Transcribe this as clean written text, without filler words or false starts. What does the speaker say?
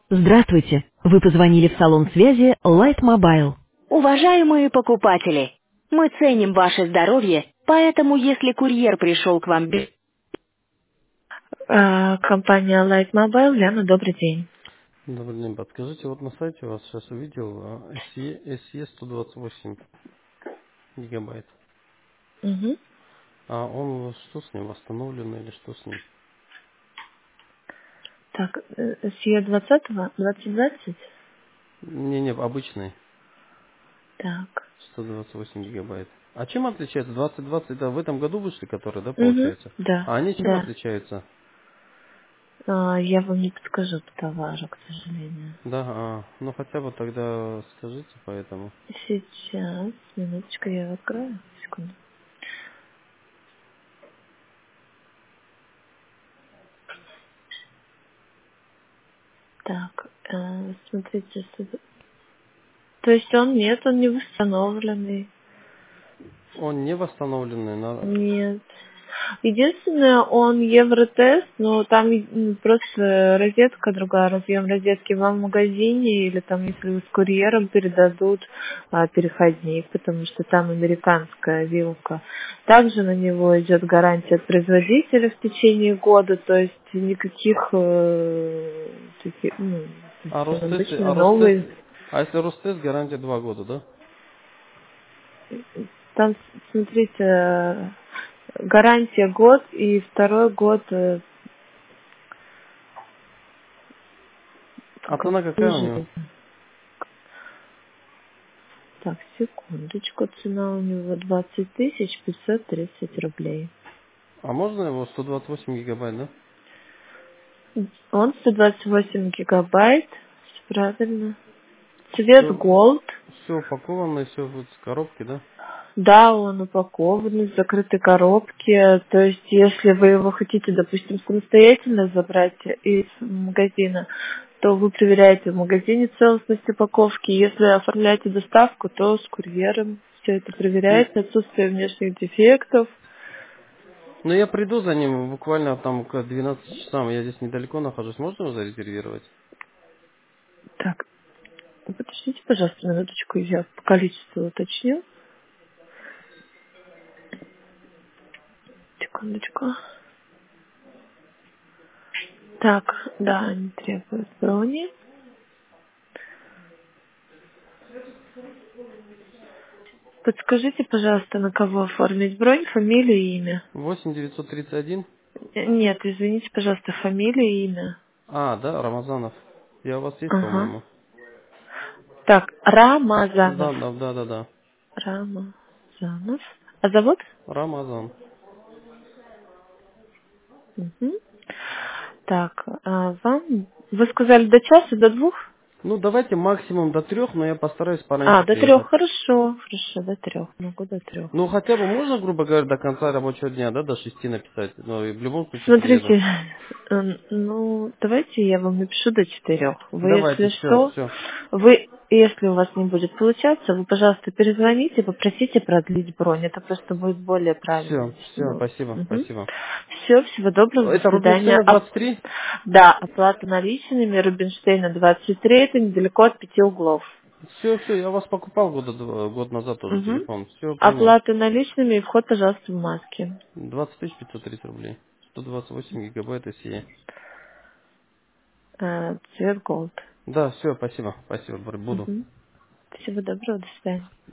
Здравствуйте. Вы позвонили в салон связи Light Mobile. Уважаемые покупатели, мы ценим ваше здоровье, поэтому если курьер пришел к вам без... Компания Light Mobile, Лена, добрый день. Добрый день, подскажите, вот на сайте у вас сейчас увидел SE 128 гигабайт. Мгм. А он что с ним, восстановлен или что с ним? Так, SE 20-го, 2020? Не, обычный, Так. 128 гигабайт. А чем отличается? 2020 это в этом году вышли, которые, да, Угу. получается? Да, А они чем да. отличаются? Я вам не подскажу по товару, к сожалению. Да, ну хотя бы тогда скажите поэтому. Сейчас, минуточку, я его открою. Секунду. Так, смотрите, то есть он не восстановленный. Он не восстановленный, Нет. Единственное, он евротест, но там просто розетка другая, разъем розетки вам в магазине или там, если вы с курьером передадут переходник, потому что там американская вилка. Также на него идет гарантия от производителя в течение года, то есть никаких то а есть он Ростест, обычно новый. а если Ростест, гарантия 2 года, да? Там, смотрите, гарантия год и второй год А как цена какая у него? уже. Так, секундочку, цена у него 20 530 рублей. А можно его 128 гигабайт, да? Он 128 гигабайт, правильно. Цвет Все, Gold. все упаковано, все вот с коробки, да? Да, он упакован в закрытой коробке. То есть, если вы его хотите, допустим, самостоятельно забрать из магазина, то вы проверяете в магазине целостность упаковки. Если оформляете доставку, то с курьером все это Ну, проверяется, отсутствие внешних дефектов. ну, я приду за ним буквально там к 12 часам. Я здесь недалеко нахожусь. Можно его зарезервировать? Так, подождите, пожалуйста, минуточку, я по количеству уточню. Секундочку. Так, да, они требуют брони. Подскажите, пожалуйста, на кого оформить бронь, фамилию и имя? 8931. Нет, извините, пожалуйста, фамилию и имя. А, да, Рамазанов. Я у вас есть, Ага. по-моему. Так, Рамазанов. Да. Рамазанов. А зовут? Рамазан. Угу. Так, вам... Вы сказали до часа, до двух? Ну, давайте максимум до 3, но я постараюсь пораньше До трех, приехать. хорошо. Хорошо, до трех. Могу до трех. Ну, хотя бы можно, грубо говоря, до конца рабочего дня, да, до 6 написать. Но и в любом случае приеду. Смотрите, давайте я вам напишу до 4. Вы, Давайте, если все, что, все. если у вас не будет получаться, вы, пожалуйста, перезвоните, попросите продлить бронь. Это просто будет более правильно. Все, спасибо, спасибо. Все, всего доброго, до Это свидания. Рубинштейна 23? Да, оплата наличными, Рубинштейна 23, это недалеко от 5 углов. Все, я у вас покупал год назад тоже Мгм. телефон. Все, понял. Оплата наличными и вход, пожалуйста, в маске. 20 530 рублей. 128 гигабайт SE. Цвет Gold. Да, все, спасибо, буду. Всего доброго, до свидания.